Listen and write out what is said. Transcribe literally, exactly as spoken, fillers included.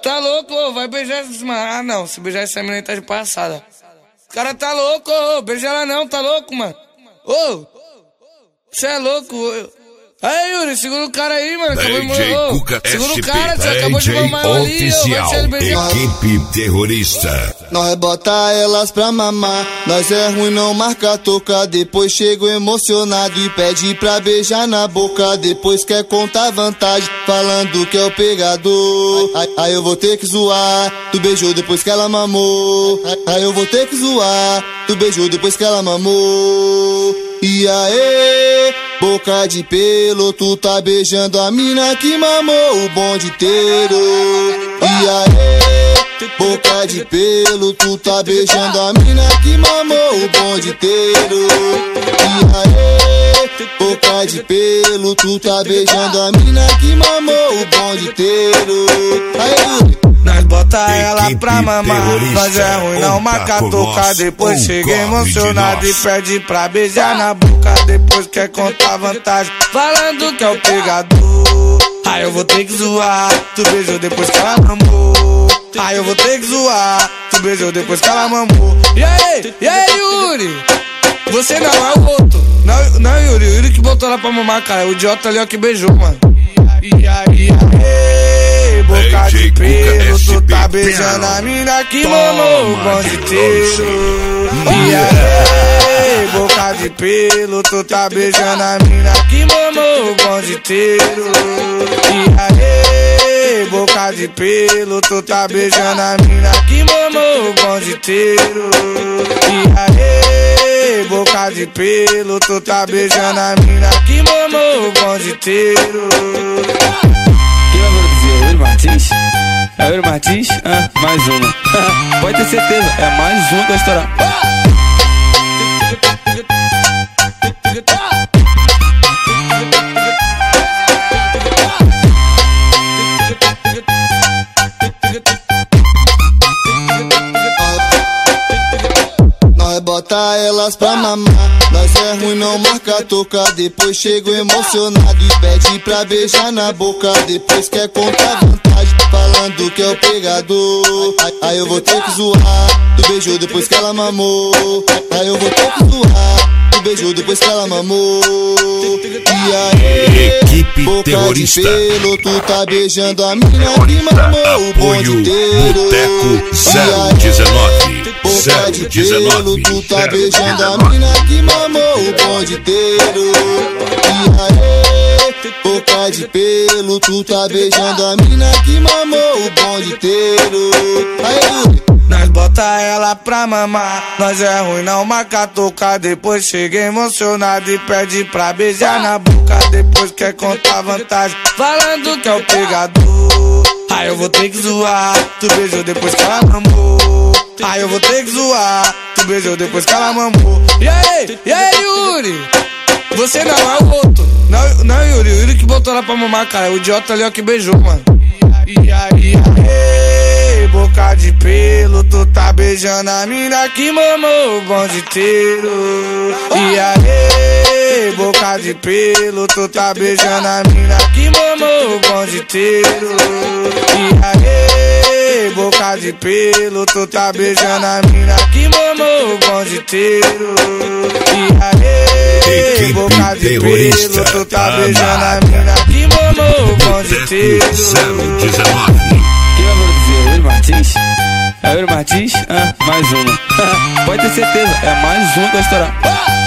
tá louco, ô, vai beijar essa mano. Ah, não, se beijar essa menina tá de passada. O cara tá louco, ô, beija ela não, tá louco, mano. Ô, você é louco, ô. Aí, Yuri, segura o cara aí, mano. Acabou de morrer. Segura o cara, você acabou de mamar ali, oficial, equipe terrorista. Nós bota elas pra mamar. Nós é ruim, não marca toca. Depois chego emocionado e pede pra beijar na boca. Depois quer contar vantagem, falando que é o pegador. Aí, aí eu vou ter que zoar. Tu beijou depois que ela mamou. Aí, aí eu vou ter que zoar. Tu beijou depois que ela mamou. E aí, boca de pelo, tu tá beijando a mina que mamou o bonde inteiro. E aí, boca de pelo, tu tá beijando a mina que mamou o bonde inteiro. E aí, boca de pelo, tu tá beijando a mina que mamou o bonde inteiro. Aí, nós bota ela pra mamar. Nós é ruim, não marca tocar. Depois chega emocionado e pede pra beijar na boca. Depois quer contar vantagem, falando que é o pegador. Aí eu vou ter que zoar. Tu beijou depois que ela mamou. Aí eu vou ter que zoar. Tu beijou depois que ela mamou. E aí, e aí, Yuri? Você não é o outro. Não, não, Yuri, o Yuri que botou ela pra mamar, cara. O idiota ali, ó, que beijou, mano. E aí, e aí, boca de pelo, tu tá beijando a mina que mamou o bonde inteiro. E aí, boca de pelo, tu tá beijando a mina que mamou o bonde inteiro. E aí, boca de pelo, tu tá beijando a mina que mamou o bonde inteiro. E aí, boca de pelo, tu tá beijando a mina que mamou o bonde inteiro. Quem vai produzir? É o Yuri Martins? É o Yuri Martins? Ah, mais uma. Pode ter certeza, é mais uma que vai estourar. nós bota elas pra mamar. Nós é ruim, não marca toca. Depois chego emocionado e pede pra beijar na boca. Depois quer contar vantagem, falando que é o pegador. Aí eu vou ter que zoar. Tu beijou depois que ela mamou. Aí eu vou ter que zoar. Tu beijou depois que ela mamou. E aí, equipe boca terrorista. de pelo, tu tá beijando a mina que mamou o bonde inteiro. Boteco zero dezenove. Boca de pelo, tu tá beijando a mina que mamou o bonde inteiro. E aí, boca de pelo, tu tá beijando a mina que mamou o bonde inteiro. Aí, nós bota ela pra mamar. Nós é ruim, não marca tocar. Depois chega emocionado e pede pra beijar na boca. Depois quer contar vantagem, falando que é o pegador. Aí eu vou ter que zoar. Tu beijou depois que ela mamou. Aí eu vou ter que zoar. Tu beijou depois que ela mamou. E aí, e aí, Yuri? Você não é o outro. Não, não, Yuri, o Yuri que botou ela pra mamar, cara. O idiota ali, ó, que beijou, mano. E aí, e aí, boca de pelo, tu tá beijando a mina que mamou o bonde inteiro. E aí, boca de pelo, tu tá beijando a mina que mamou o bonde inteiro. E aí, boca de pelo, tu tá beijando a mina que mamou o bonde inteiro. E aí, boca de pelo, tu tá beijando a mina que mamou o bonde inteiro. zero dezenove. Quem vai produzir? É o Yuri Martins? É o Yuri Martins? Ah, mais uma. Pode ter certeza, é mais uma que vai estourar.